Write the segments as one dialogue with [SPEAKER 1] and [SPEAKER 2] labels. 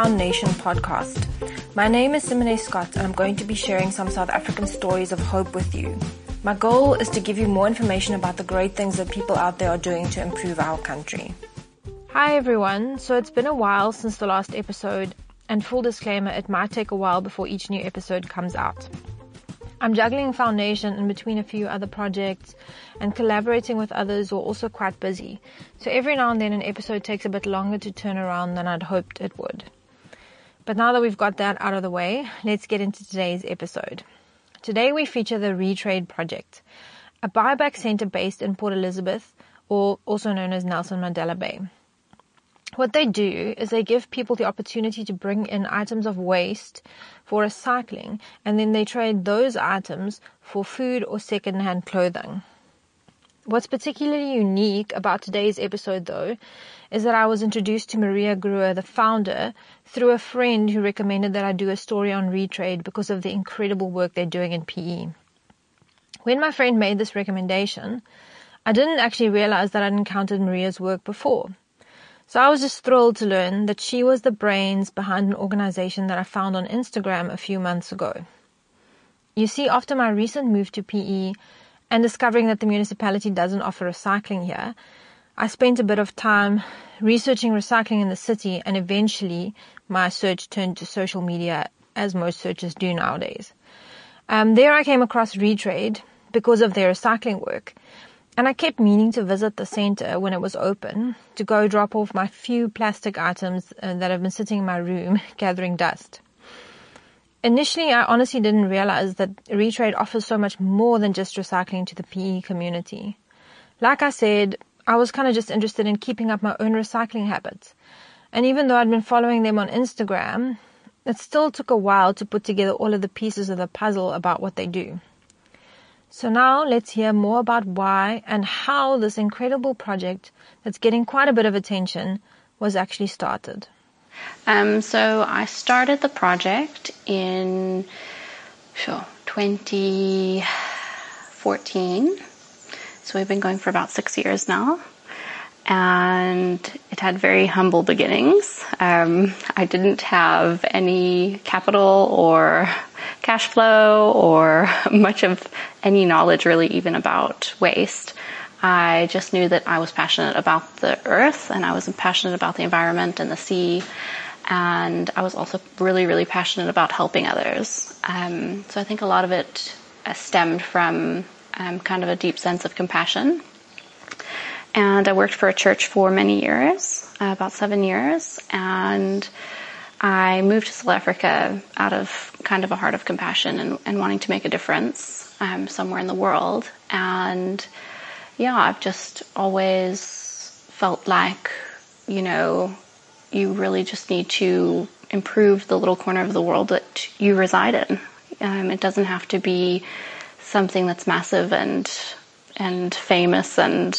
[SPEAKER 1] Foundation podcast. My name is Simone Scott and I'm going to be sharing some South African stories of hope with you. My goal is to give you more information about the great things that people out there are doing to improve our country. Hi everyone, so it's been a while since the last episode, and full disclaimer, it might take a while before each new episode comes out. I'm juggling Foundation in between a few other projects, and collaborating with others who are also quite busy. So every now and then an episode takes a bit longer to turn around than I'd hoped it would. But now that we've got that out of the way, let's get into today's episode. Today we feature the Retrade Project, a buyback centre based in Port Elizabeth, or also known as Nelson Mandela Bay. What they do is they give people the opportunity to bring in items of waste for recycling, and then they trade those items for food or second-hand clothing. What's particularly unique about today's episode, though, is that I was introduced to Maria Gruer, the founder, through a friend who recommended that I do a story on Retrade because of the incredible work they're doing in PE. When my friend made this recommendation, I didn't actually realize that I'd encountered Maria's work before. So I was just thrilled to learn that she was the brains behind an organization that I found on Instagram a few months ago. You see, after my recent move to PE and discovering that the municipality doesn't offer recycling here, I spent a bit of time researching recycling in the city, and eventually my search turned to social media, as most searches do nowadays. There I came across Retrade because of their recycling work. And I kept meaning to visit the centre when it was open to go drop off my few plastic items that have been sitting in my room gathering dust. Initially, I honestly didn't realize that Retrade offers so much more than just recycling to the PE community. Like I said, I was kind of just interested in keeping up my own recycling habits. And even though I'd been following them on Instagram, it still took a while to put together all of the pieces of the puzzle about what they do. So now let's hear more about why and how this incredible project that's getting quite a bit of attention was actually started.
[SPEAKER 2] So I started the project in 2014. So we've been going for about 6 years now. And it had very humble beginnings. I didn't have any capital or cash flow or much of any knowledge really even about waste. I just knew that I was passionate about the earth, and I was passionate about the environment and the sea. And I was also really, really passionate about helping others. So I think a lot of it stemmed from kind of a deep sense of compassion. And I worked for a church for many years, about 7 years, and I moved to South Africa out of kind of a heart of compassion and wanting to make a difference somewhere in the world. And yeah, I've just always felt like, you really just need to improve the little corner of the world that you reside in. It doesn't have to be something that's massive and famous and,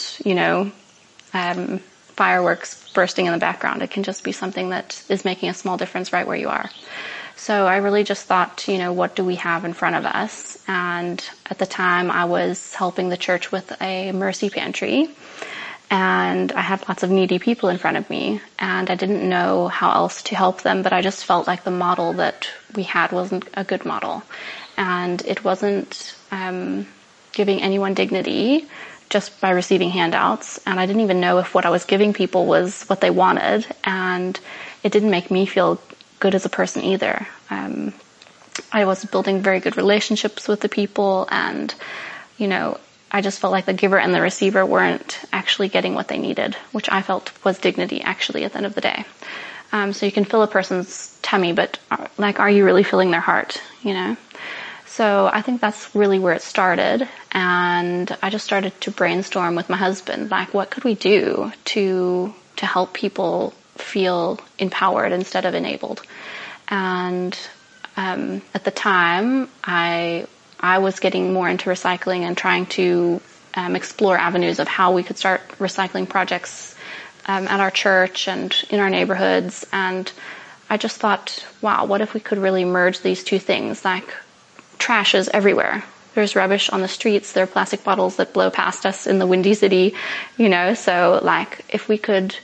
[SPEAKER 2] fireworks bursting in the background. It can just be something that is making a small difference right where you are. So I really just thought, what do we have in front of us? And at the time I was helping the church with a mercy pantry, and I had lots of needy people in front of me, and I didn't know how else to help them, but I just felt like the model that we had wasn't a good model. And it wasn't giving anyone dignity just by receiving handouts, and I didn't even know if what I was giving people was what they wanted, and it didn't make me feel good as a person either. I was building very good relationships with the people, and I just felt like the giver and the receiver weren't actually getting what they needed, which I felt was dignity actually at the end of the day. So you can fill a person's tummy, but are you really filling their heart, So I think that's really where it started, and I just started to brainstorm with my husband, what could we do to help people feel empowered instead of enabled. And at the time, I was getting more into recycling and trying to explore avenues of how we could start recycling projects at our church and in our neighborhoods. And I just thought, wow, what if we could really merge these two things? Trash is everywhere. There's rubbish on the streets. There are plastic bottles that blow past us in the Windy City, so if we could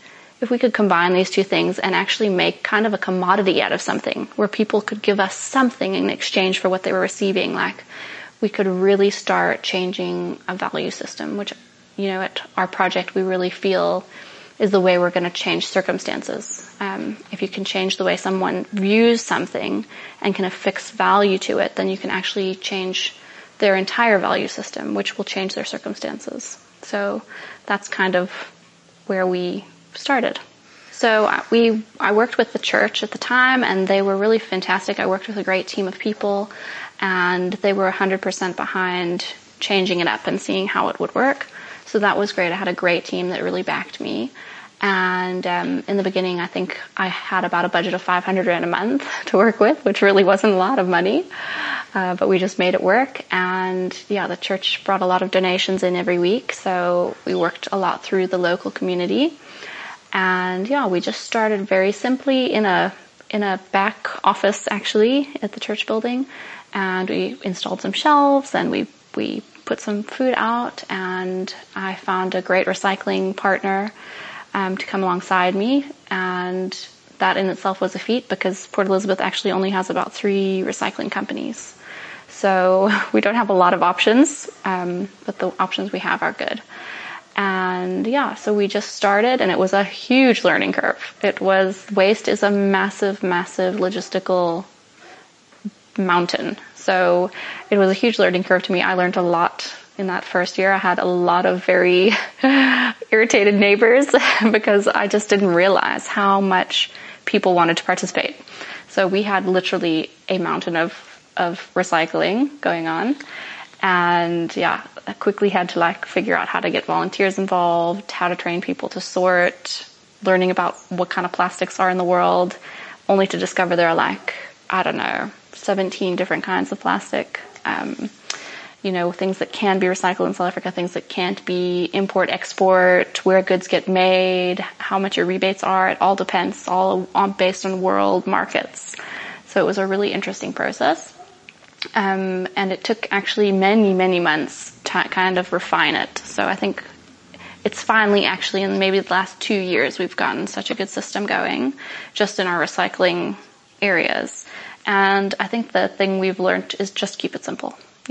[SPEAKER 2] if we could combine these two things and actually make kind of a commodity out of something where people could give us something in exchange for what they were receiving, like we could really start changing a value system, which, at our project we really feel is the way we're going to change circumstances. If you can change the way someone views something and can affix value to it, then you can actually change their entire value system, which will change their circumstances. So that's kind of where we started. So I worked with the church at the time, and they were really fantastic. I worked with a great team of people, and they were 100% behind changing it up and seeing how it would work. So that was great. I had a great team that really backed me. And in the beginning, I think I had about a budget of $500 a month to work with, which really wasn't a lot of money, but we just made it work. And the church brought a lot of donations in every week, so we worked a lot through the local community. And we just started very simply in a back office, actually, at the church building, and we installed some shelves, and we put some food out, and I found a great recycling partner to come alongside me, and that in itself was a feat because Port Elizabeth actually only has about 3 recycling companies. So we don't have a lot of options, but the options we have are good. And so we just started, and it was a huge learning curve. Waste is a massive, massive logistical mountain. So it was a huge learning curve to me. I learned a lot in that first year. I had a lot of very irritated neighbors because I just didn't realize how much people wanted to participate. So we had literally a mountain of recycling going on. And I quickly had to figure out how to get volunteers involved, how to train people to sort, learning about what kind of plastics are in the world, only to discover there are 17 different kinds of plastic. Things that can be recycled in South Africa, things that can't be, import, export, where goods get made, how much your rebates are. It all depends, all based on world markets. So it was a really interesting process. And it took actually many, many months to kind of refine it. So I think it's finally actually in maybe the last 2 years we've gotten such a good system going just in our recycling areas. And I think the thing we've learned is just keep it simple.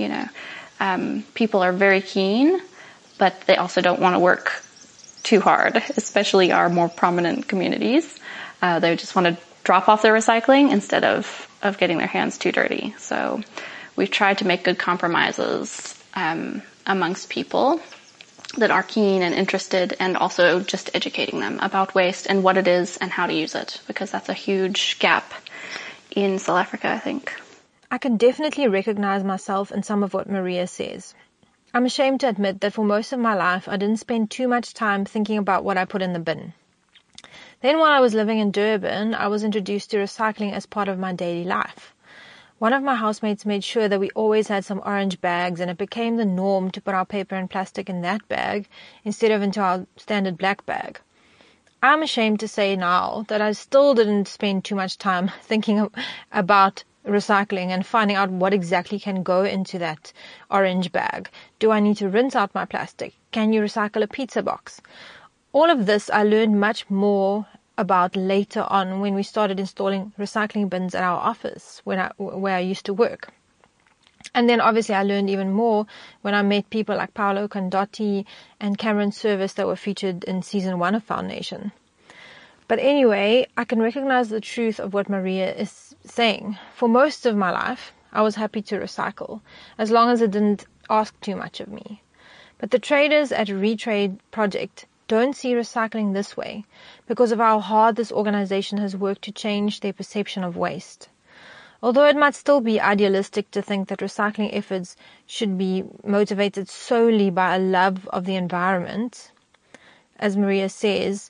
[SPEAKER 2] People are very keen, but they also don't want to work too hard, especially our more prominent communities. They just want to drop off their recycling instead of getting their hands too dirty. So we've tried to make good compromises amongst people that are keen and interested, and also just educating them about waste and what it is and how to use it, because that's a huge gap in South Africa, I think.
[SPEAKER 1] I can definitely recognize myself in some of what Maria says. I'm ashamed to admit that for most of my life, I didn't spend too much time thinking about what I put in the bin. Then while I was living in Durban, I was introduced to recycling as part of my daily life. One of my housemates made sure that we always had some orange bags, and it became the norm to put our paper and plastic in that bag instead of into our standard black bag. I'm ashamed to say now that I still didn't spend too much time thinking about recycling and finding out what exactly can go into that orange bag. Do I need to rinse out my plastic? Can you recycle a pizza box? All of this I learned much more about later on when we started installing recycling bins at our office where I used to work. And then obviously I learned even more when I met people like Paolo Condotti and Cameron Service that were featured in season 1 of Foundation. But anyway, I can recognize the truth of what Maria is saying. For most of my life, I was happy to recycle, as long as it didn't ask too much of me. But the traders at Retrade Project don't see recycling this way because of how hard this organization has worked to change their perception of waste. Although it might still be idealistic to think that recycling efforts should be motivated solely by a love of the environment, as Maria says,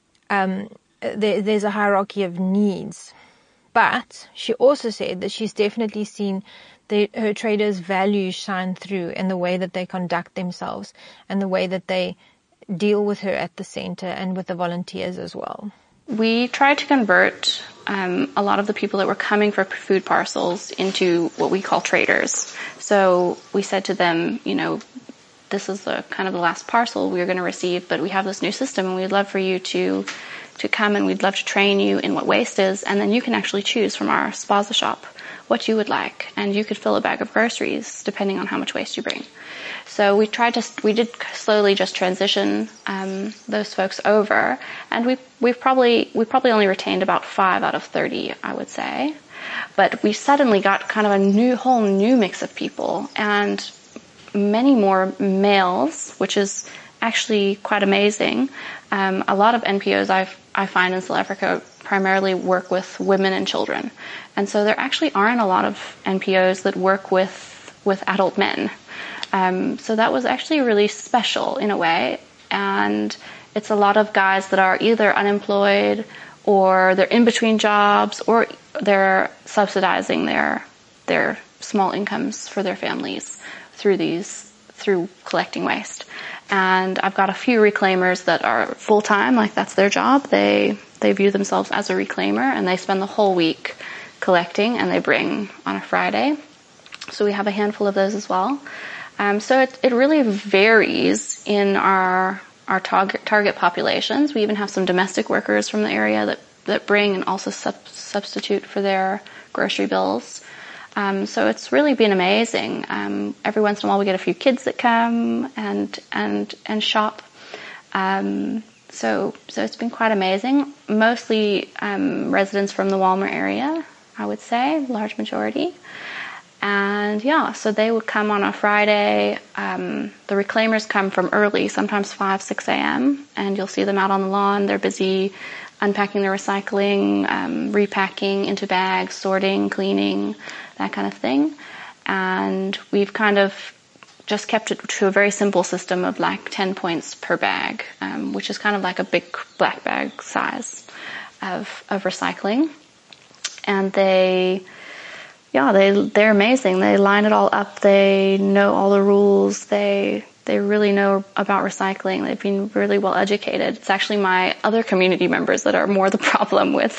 [SPEAKER 1] there's a hierarchy of needs. But she also said that she's definitely seen her traders' values shine through in the way that they conduct themselves and the way that they deal with her at the center and with the volunteers as well.
[SPEAKER 2] We tried to convert a lot of the people that were coming for food parcels into what we call traders. So we said to them, this is the kind of the last parcel we're going to receive, but we have this new system and we'd love for you to to come, and we'd love to train you in what waste is, and then you can actually choose from our Spaza shop what you would like, and you could fill a bag of groceries depending on how much waste you bring. So we did slowly just transition those folks over, and we probably only retained about 5 out of 30, I would say. But we suddenly got kind of a whole new mix of people, and many more males, which is actually quite amazing. A lot of NPOs I find in South Africa primarily work with women and children, and so there actually aren't a lot of NPOs that work with adult men. So that was actually really special in a way, and it's a lot of guys that are either unemployed or they're in between jobs, or they're subsidizing their small incomes for their families through collecting waste. And I've got a few reclaimers that are full-time, like that's their job. They view themselves as a reclaimer, and they spend the whole week collecting, and they bring on a Friday. So we have a handful of those as well. So it really varies in our target populations. We even have some domestic workers from the area that bring and also substitute for their grocery bills. So it's really been amazing. Every once in a while we get a few kids that come and shop. So it's been quite amazing. Mostly residents from the Walmer area, I would say, large majority. And yeah, so they would come on a Friday. The reclaimers come from early, sometimes 5, 6 a.m., and you'll see them out on the lawn. They're busy unpacking their recycling, repacking into bags, sorting, cleaning, that kind of thing. And we've kind of just kept it to a very simple system of like 10 points per bag, which is kind of like a big black bag size of recycling. And they're amazing. They line it all up. They know all the rules. They really know about recycling. They've been really well educated. It's actually my other community members that are more the problem with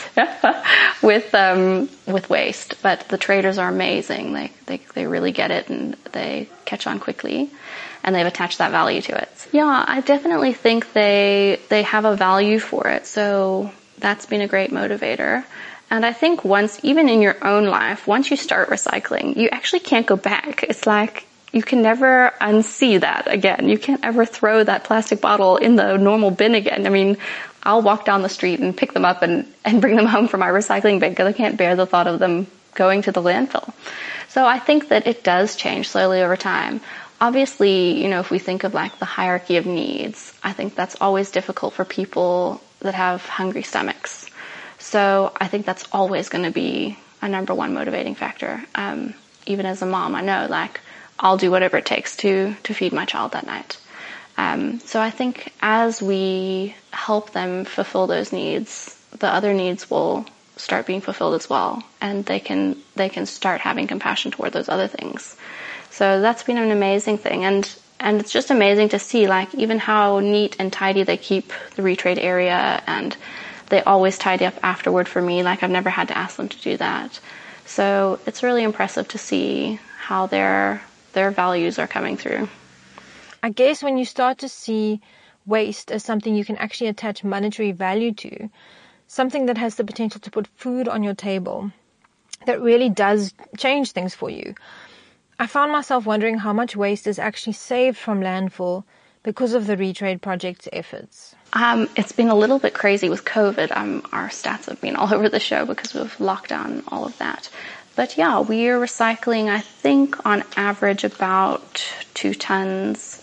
[SPEAKER 2] waste. But the traders are amazing. They really get it, and they catch on quickly, and they've attached that value to it. Yeah, I definitely think they have a value for it. So that's been a great motivator. And I think even in your own life, once you start recycling, you actually can't go back. It's like you can never unsee that again. You can't ever throw that plastic bottle in the normal bin again. I mean, I'll walk down the street and pick them up and bring them home from my recycling bin because I can't bear the thought of them going to the landfill. So I think that it does change slowly over time. Obviously, if we think of like the hierarchy of needs, I think that's always difficult for people that have hungry stomachs. So I think that's always going to be a number one motivating factor. Even as a mom, I know like I'll do whatever it takes to feed my child that night. So I think as we help them fulfill those needs, the other needs will start being fulfilled as well, and they can start having compassion toward those other things. So that's been an amazing thing, and it's just amazing to see like even how neat and tidy they keep the retrade area, and they always tidy up afterward for me. Like I've never had to ask them to do that. So it's really impressive to see how their values are coming through.
[SPEAKER 1] I guess when you start to see waste as something you can actually attach monetary value to, something that has the potential to put food on your table, that really does change things for you. I found myself wondering how much waste is actually saved from landfill because of the Retrade Project's efforts.
[SPEAKER 2] It's been a little bit crazy with COVID. Our stats have been all over the show because of lockdown and all of that. But yeah, we are recycling, I think, on average about 2 tons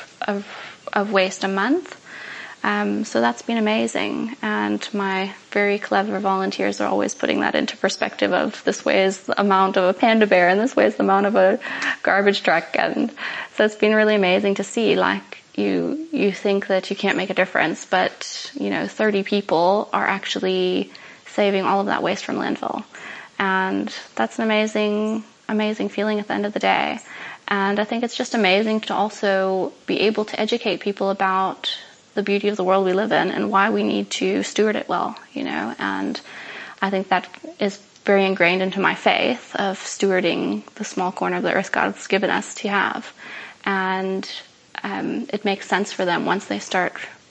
[SPEAKER 2] of waste a month. So that's been amazing. And my very clever volunteers are always putting that into perspective of this weighs the amount of a panda bear and this weighs the amount of a garbage truck. And so it's been really amazing to see, like, you think that you can't make a difference, but 30 people are actually saving all of that waste from landfill. And that's an amazing feeling at the end of the day. And I think it's just amazing to also be able to educate people about the beauty of the world we live in and why we need to steward it well, and I think that is very ingrained into my faith of stewarding the small corner of the earth God's given us to have. And it makes sense for them once they start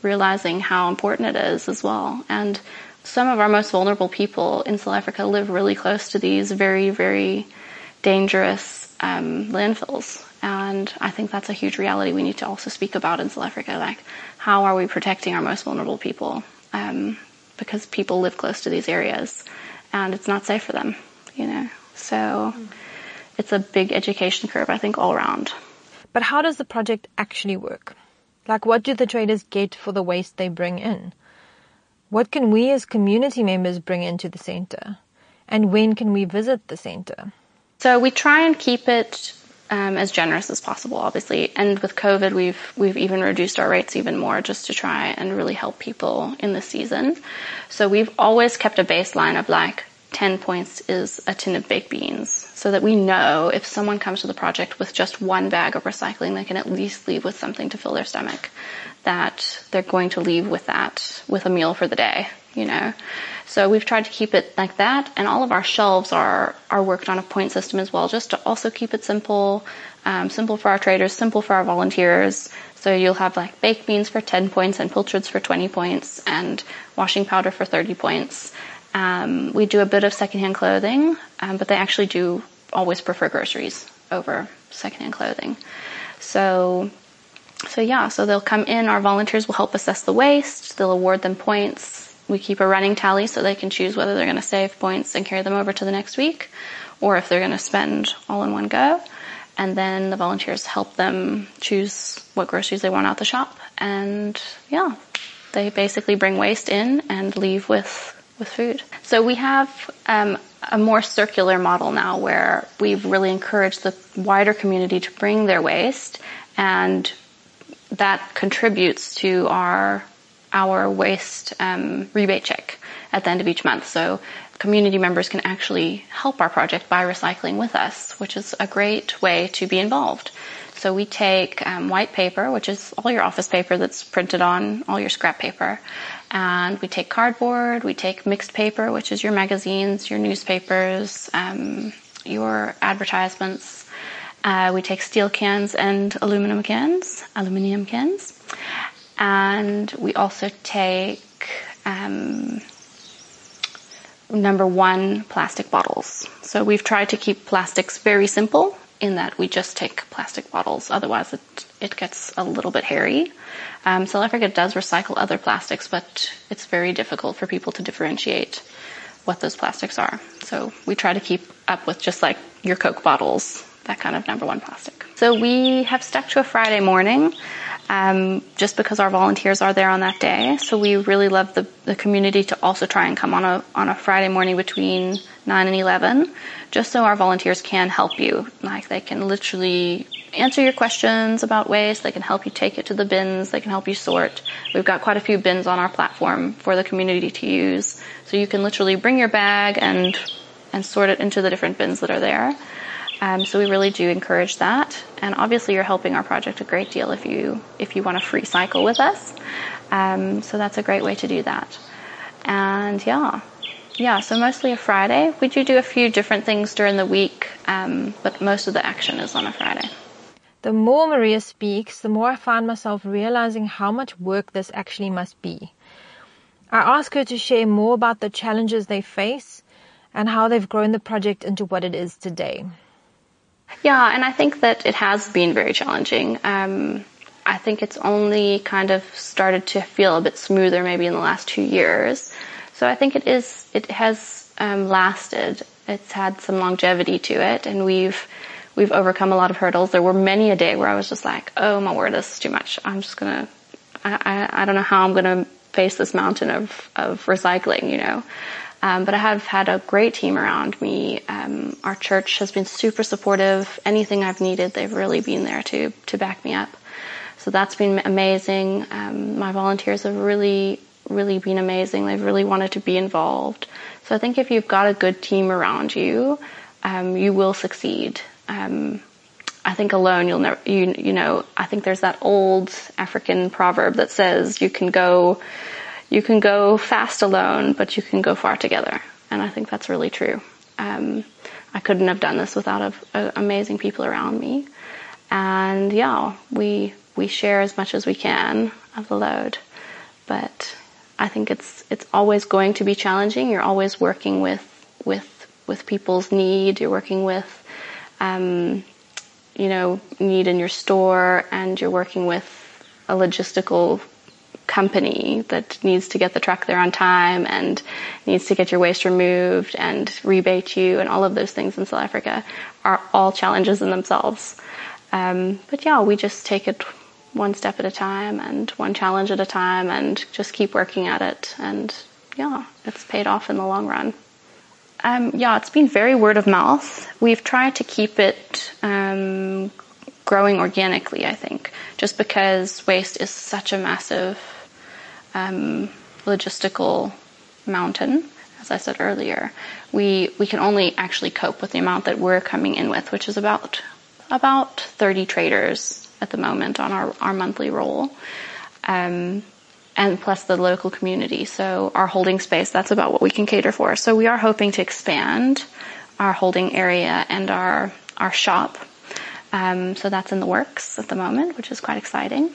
[SPEAKER 2] realizing how important it is as well. And some of our most vulnerable people in South Africa live really close to these very, very dangerous landfills. And I think that's a huge reality we need to also speak about in South Africa. Like, how are we protecting our most vulnerable people? Because people live close to these areas and it's not safe for them, you know. So it's a big education curve, I think, all around.
[SPEAKER 1] But how does the project actually work? Like, what do the traders get for the waste they bring in? What can we as community members bring into the center? And when can we visit the center?
[SPEAKER 2] So we try and keep it as generous as possible, obviously. And with COVID, we've even reduced our rates even more just to try and really help people in the season. So we've always kept a baseline of like 10 points is a tin of baked beans, so that we know if someone comes to the project with just one bag of recycling, they can at least leave with something to fill their stomach, that they're going to leave with that, with a meal for the day, you know. So we've tried to keep it like that, and all of our shelves are worked on a point system as well, just to also keep it simple, simple for our traders, simple for our volunteers. So you'll have like baked beans for 10 points and pilchards for 20 points and washing powder for 30 points. We do a bit of secondhand clothing, but they actually do always prefer groceries over secondhand clothing. So they'll come in, our volunteers will help assess the waste, they'll award them points. We keep a running tally so they can choose whether they're going to save points and carry them over to the next week, or if they're going to spend all in one go. And then the volunteers help them choose what groceries they want out the shop. And yeah, they basically bring waste in and leave with food. So we have a more circular model now, where we've really encouraged the wider community to bring their waste, and that contributes to our waste rebate check at the end of each month. So community members can actually help our project by recycling with us, which is a great way to be involved. So we take white paper, which is all your office paper that's printed on all your scrap paper. And we take cardboard, we take mixed paper, which is your magazines, your newspapers, your advertisements. We take steel cans and aluminum cans. And we also take number 1 plastic bottles. So we've tried to keep plastics very simple, in that we just take plastic bottles. Otherwise it gets a little bit hairy. South Africa does recycle other plastics, but it's very difficult for people to differentiate what those plastics are. So we try to keep up with just like your Coke bottles, that kind of number 1 plastic. So we have stuck to a Friday morning, just because our volunteers are there on that day. So we really love the community to also try and come on a Friday morning between 9 and 11, just so our volunteers can help you. Like, they can literally answer your questions about waste, they can help you take it to the bins, they can help you sort. We've got quite a few bins on our platform for the community to use, so you can literally bring your bag and sort it into the different bins that are there. So we really do encourage that. And obviously you're helping our project a great deal if you want a free cycle with us. So that's a great way to do that. And yeah, so mostly a Friday. We do a few different things during the week, but most of the action is on a Friday.
[SPEAKER 1] The more Maria speaks, the more I find myself realizing how much work this actually must be. I ask her to share more about the challenges they face and how they've grown the project into what it is today.
[SPEAKER 2] Yeah, and I think that it has been very challenging. I think it's only kind of started to feel a bit smoother maybe in the last 2 years. So I think it has lasted. It's had some longevity to it, and we've overcome a lot of hurdles. There were many a day where I was just like, oh my word, this is too much. I don't know how I'm gonna face this mountain of recycling, you know. But I have had a great team around me. Our church has been super supportive. Anything I've needed, they've really been there to back me up. So that's been amazing. My volunteers have really, really been amazing. They've really wanted to be involved. So I think if you've got a good team around you, you will succeed. I think alone you'll never, you know, I think there's that old African proverb that says you can go fast alone, but you can go far together. And I think that's really true. I couldn't have done this without amazing people around me. And yeah, we share as much as we can of the load. but I think it's always going to be challenging. You're always working with people's need. You're working with, need in your store, and you're working with a logistical company that needs to get the truck there on time and needs to get your waste removed and rebate you, and all of those things in South Africa are all challenges in themselves. But yeah, we just take it one step at a time and one challenge at a time and just keep working at it. And yeah, it's paid off in the long run. It's been very word of mouth. We've tried to keep it growing organically, I think, just because waste is such a massive logistical mountain. As I said earlier, we can only actually cope with the amount that we're coming in with, which is about 30 traders at the moment on our monthly roll, and plus the local community. So our holding space, that's about what we can cater for. So we are hoping to expand our holding area and our shop. So that's in the works at the moment, which is quite exciting.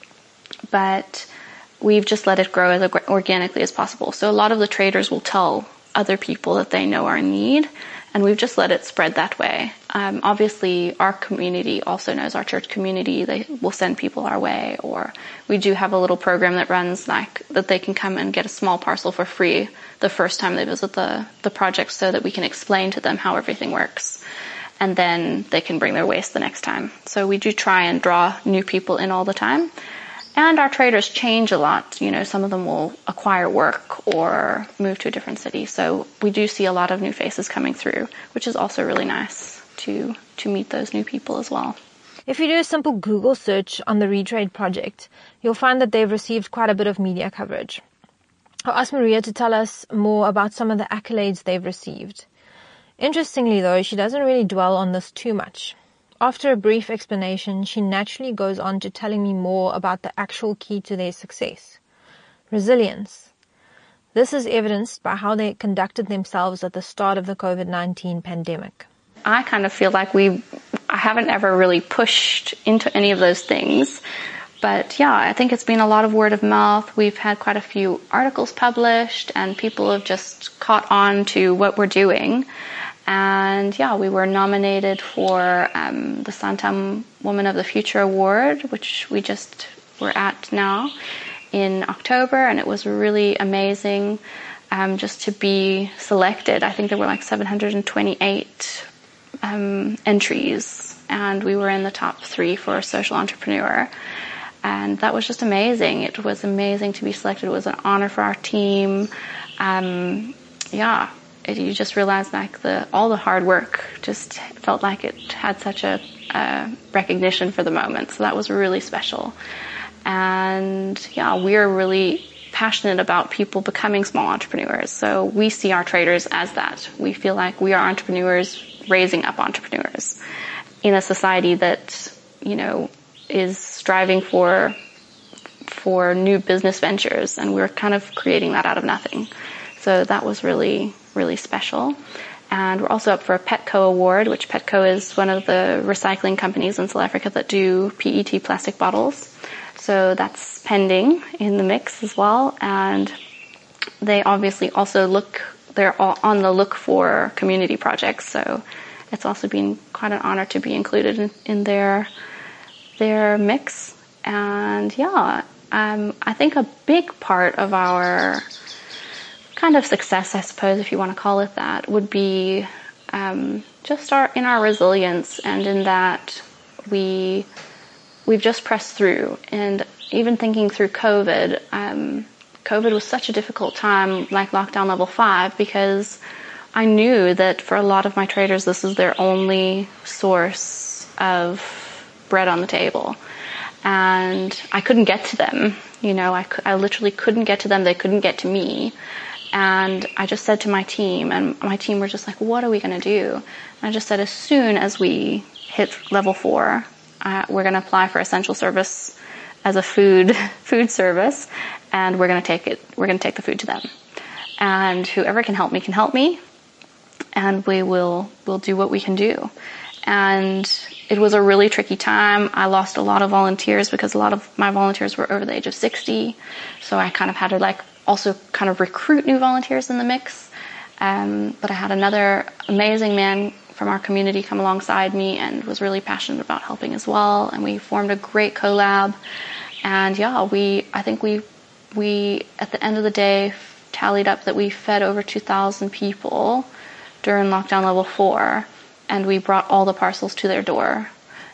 [SPEAKER 2] But we've just let it grow as organically as possible. So a lot of the traders will tell other people that they know are in need, and we've just let it spread that way. Obviously, our community also knows, our church community. They will send people our way, or we do have a little program that runs like that they can come and get a small parcel for free the first time they visit the project, so that we can explain to them how everything works. And then they can bring their waste the next time. So we do try and draw new people in all the time. And our traders change a lot. Some of them will acquire work or move to a different city. So we do see a lot of new faces coming through, which is also really nice to meet those new people as well.
[SPEAKER 1] If you do a simple Google search on the Retrade project, you'll find that they've received quite a bit of media coverage. I'll ask Maria to tell us more about some of the accolades they've received. Interestingly, though, she doesn't really dwell on this too much. After a brief explanation, she naturally goes on to telling me more about the actual key to their success: resilience. This is evidenced by how they conducted themselves at the start of the COVID-19 pandemic.
[SPEAKER 2] I kind of feel like I haven't ever really pushed into any of those things. But yeah, I think it's been a lot of word of mouth. We've had quite a few articles published, and people have just caught on to what we're doing. And yeah, we were nominated for the Santam Woman of the Future Award, which we're at now in October, and it was really amazing just to be selected. I think there were like 728 entries, and we were in the top 3 for a social entrepreneur. And that was just amazing. It was amazing to be selected. It was an honor for our team. You just realize like all the hard work just felt like it had such a recognition for the moment. So that was really special. And yeah, we're really passionate about people becoming small entrepreneurs. So we see our traders as that. We feel like we are entrepreneurs raising up entrepreneurs in a society that, is striving for new business ventures, and we're kind of creating that out of nothing. So that was really, really special. And we're also up for a Petco award, which Petco is one of the recycling companies in South Africa that do PET plastic bottles. So that's pending in the mix as well. And they obviously also they're all on the look for community projects. So it's also been quite an honor to be included in their mix. And I think a big part of our kind of success, I suppose, if you want to call it that, would be just in our resilience, and in that we've just pressed through. And even thinking through COVID, COVID was such a difficult time, like lockdown level 5, because I knew that for a lot of my traders, this is their only source of bread on the table. And I couldn't get to them. I literally couldn't get to them. They couldn't get to me. And I just said to my team, and my team were just like, what are we going to do? And I just said, as soon as we hit level 4, we're going to apply for essential service as a food service, and we're going to take the food to them. And whoever can help me, and we'll do what we can do. And it was a really tricky time. I lost a lot of volunteers because a lot of my volunteers were over the age of 60. So I kind of had to also kind of recruit new volunteers in the mix. But I had another amazing man from our community come alongside me and was really passionate about helping as well. And we formed a great collab. And yeah, I think we at the end of the day tallied up that we fed over 2,000 people during lockdown level 4. And we brought all the parcels to their door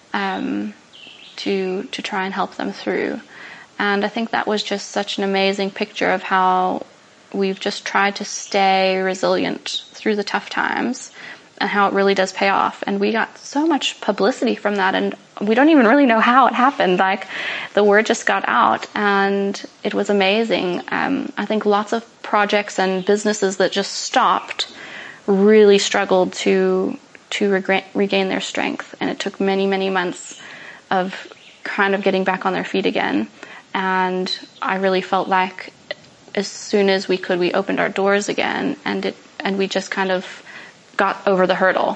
[SPEAKER 2] to try and help them through. And I think that was just such an amazing picture of how we've just tried to stay resilient through the tough times and how it really does pay off. And we got so much publicity from that, and we don't even really know how it happened. The word just got out, and it was amazing. I think lots of projects and businesses that just stopped really struggled to regain their strength, and it took many, many months of kind of getting back on their feet again. And I really felt like as soon as we could, we opened our doors again, and we just kind of got over the hurdle.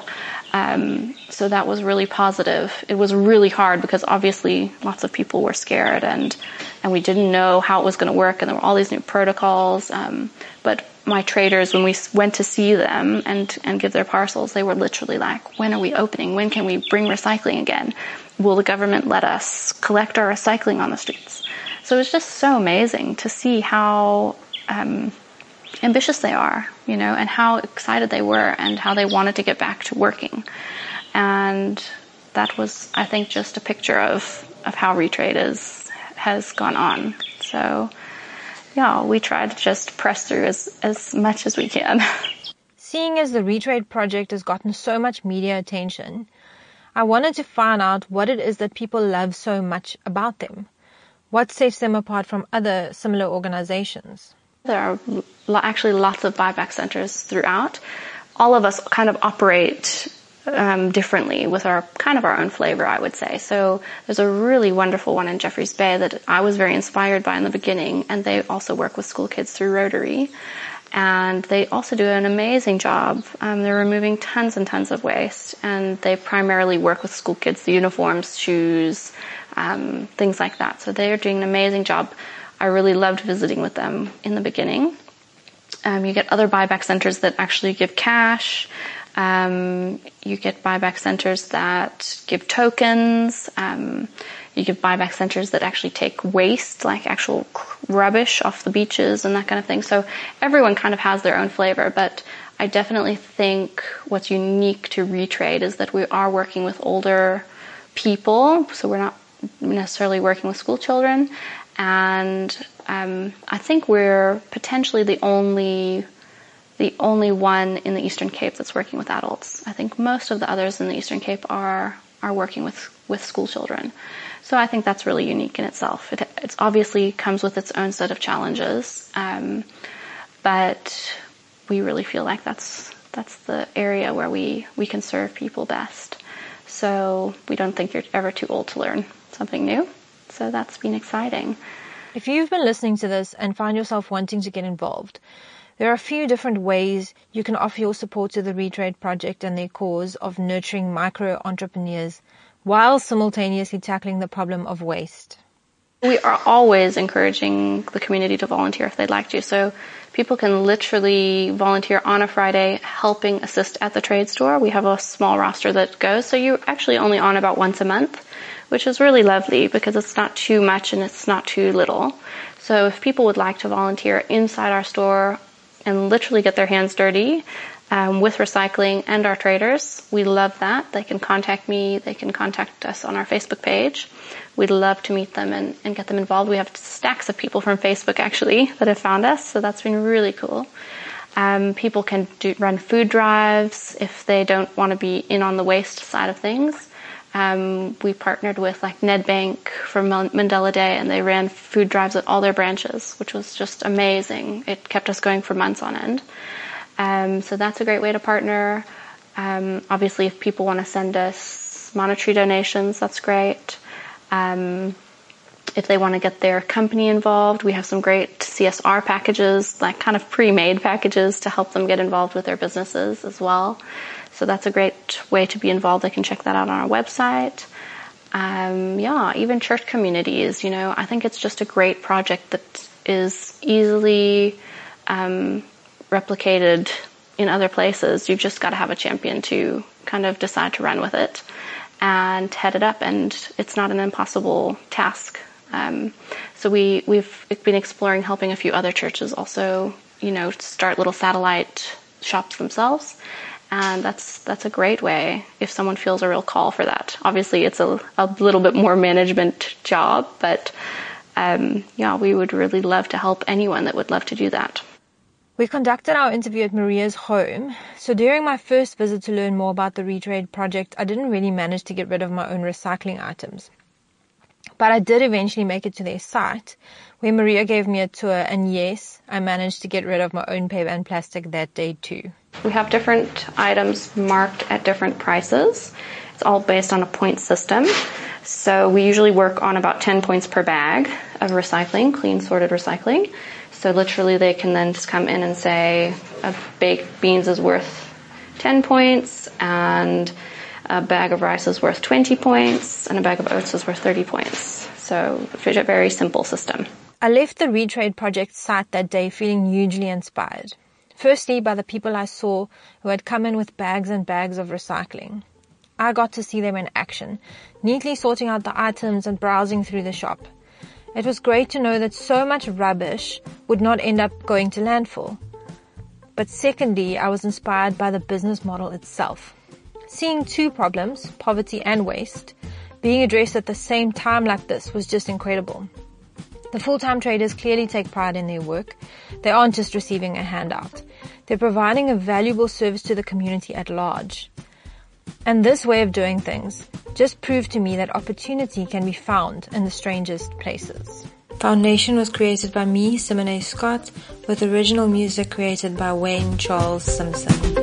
[SPEAKER 2] So that was really positive. It was really hard because obviously lots of people were scared, and we didn't know how it was going to work, and there were all these new protocols. But my traders, when we went to see them and give their parcels, they were literally like, when are we opening? When can we bring recycling again? Will the government let us collect our recycling on the streets? So it was just so amazing to see how ambitious they are, and how excited they were and how they wanted to get back to working. And that was, I think, just a picture of how Retrade has gone on. So yeah, we try to just press through as much as we can.
[SPEAKER 1] Seeing as the Retrade project has gotten so much media attention, I wanted to find out what it is that people love so much about them. What sets them apart from other similar organizations?
[SPEAKER 2] There are actually lots of buyback centers throughout. All of us kind of operate differently with our own flavor, I would say. So there's a really wonderful one in Jeffreys Bay that I was very inspired by in the beginning, and they also work with school kids through Rotary. And they also do an amazing job. They're removing tons and tons of waste, and they primarily work with school kids, the uniforms, shoes, things like that. So they're doing an amazing job. I really loved visiting with them in the beginning. You get other buyback centers that actually give cash. You get buyback centers that give tokens. You get buyback centers that actually take waste, like actual rubbish off the beaches and that kind of thing. So everyone kind of has their own flavor, but I definitely think what's unique to Retrade is that we are working with older people, so we're not necessarily working with school children. And I think we're potentially the only one in the Eastern Cape that's working with adults. I think most of the others in the Eastern Cape are working with school children. So I think that's really unique in itself. It's obviously comes with its own set of challenges, but we really feel like that's the area where we can serve people best. So we don't think you're ever too old to learn something new. So that's been exciting.
[SPEAKER 1] If you've been listening to this and find yourself wanting to get involved, there are a few different ways you can offer your support to the Retrade project and their cause of nurturing micro-entrepreneurs while simultaneously tackling the problem of waste.
[SPEAKER 2] We are always encouraging the community to volunteer if they'd like to. So people can literally volunteer on a Friday helping assist at the trade store. We have a small roster that goes. So you're actually only on about once a month, which is really lovely because it's not too much and it's not too little. So if people would like to volunteer inside our store and literally get their hands dirty with recycling and our traders, we love that. They can contact me. They can contact us on our Facebook page. We'd love to meet them and get them involved. We have stacks of people from Facebook actually that have found us, so that's been really cool. People can run food drives if they don't want to be in on the waste side of things. We partnered with Nedbank from Mandela Day, and they ran food drives at all their branches, which was just amazing. It kept us going for months on end. So that's a great way to partner. Obviously, if people want to send us monetary donations, that's great. If they want to get their company involved, we have some great CSR packages, like kind of pre-made packages to help them get involved with their businesses as well. So that's a great way to be involved. They can check that out on our website. Even church communities, I think it's just a great project that is easily replicated in other places. You've just got to have a champion to kind of decide to run with it and head it up, and it's not an impossible task. So we've been exploring helping a few other churches also, start little satellite shops themselves. And that's a great way if someone feels a real call for that. Obviously, it's a little bit more management job, but we would really love to help anyone that would love to do that.
[SPEAKER 1] We conducted our interview at Maria's home. So during my first visit to learn more about the Retrade project, I didn't really manage to get rid of my own recycling items. But I did eventually make it to their site, where Maria gave me a tour, and yes, I managed to get rid of my own paper and plastic that day too.
[SPEAKER 2] We have different items marked at different prices. It's all based on a point system. So we usually work on about 10 points per bag of recycling, clean sorted recycling. So literally they can then just come in and say a baked beans is worth 10 points and a bag of rice is worth 20 points and a bag of oats is worth 30 points. So it's a very simple system.
[SPEAKER 1] I left the Retrade project site that day feeling hugely inspired. Firstly, by the people I saw who had come in with bags and bags of recycling. I got to see them in action, neatly sorting out the items and browsing through the shop. It was great to know that so much rubbish would not end up going to landfill. But secondly, I was inspired by the business model itself. Seeing two problems, poverty and waste, being addressed at the same time like this was just incredible. The full-time traders clearly take pride in their work. They aren't just receiving a handout. They're providing a valuable service to the community at large. And this way of doing things just proved to me that opportunity can be found in the strangest places. Foundation was created by me, Simone Scott, with original music created by Wayne Charles Simpson.